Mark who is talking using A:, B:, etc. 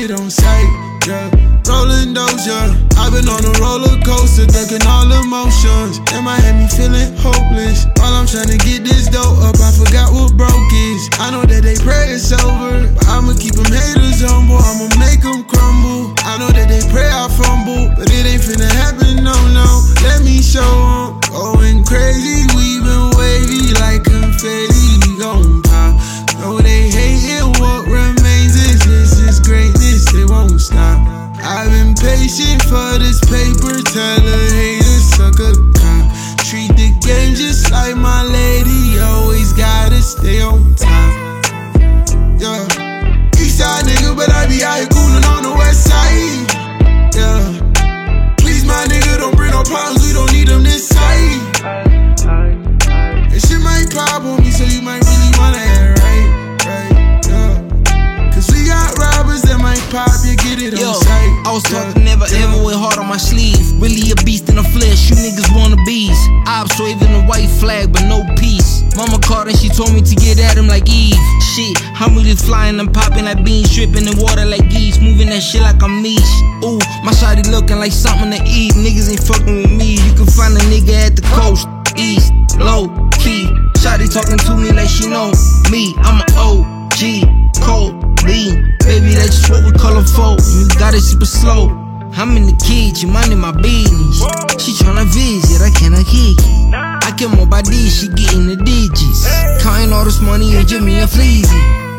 A: it on sight, yeah. Rolling Doja, I've been on a roller coaster, ducking all emotions. That might have me feeling hopeless. While I'm trying to get this dough up, I forgot what broke is. I know that they pray it's over, but I'ma keep them haters humble, I'ma make them crumble. I know that they pray I fumble, but it ain't finna happen, no, no. Let me show them, going crazy, weaving wavy like confetti, we gon' pop. No, they hating, what remains is this greatness, it won't stop. I've been patient for this paper, tell a hater, suck a cop. Treat the game just like my lady, always gotta stay on top. Yeah, Eastside nigga, but I be out here coolin' on the west side. Yeah, please my nigga, don't bring no problems, we don't need them this side. And shit might pop on me, so you might really wanna act right, yeah. Cause we got robbers that might pop, you get it on sight.
B: I was taught to never ever with heart on my sleeve. Really a beast in the flesh, you niggas wanna bees. Ops waving the white flag, but no peace. Mama called and she told me to get at him like Eve. Shit, I'm really flying and popping like beans, tripping in water like geese, moving that shit like I'm Mish. Ooh, my shawty looking like something to eat. Niggas ain't fucking with me. You can find a nigga at the coast, east, low key. Shawty talking to me like she know me. I'm an OG, cold lean. Baby, that's just what we call a foe. You got it super slow. I'm in the kitchen, minding my business. She tryna visit, I cannot kick it. I get more by these, she getting the digits. Counting all this money and Jimmy and Fleazy.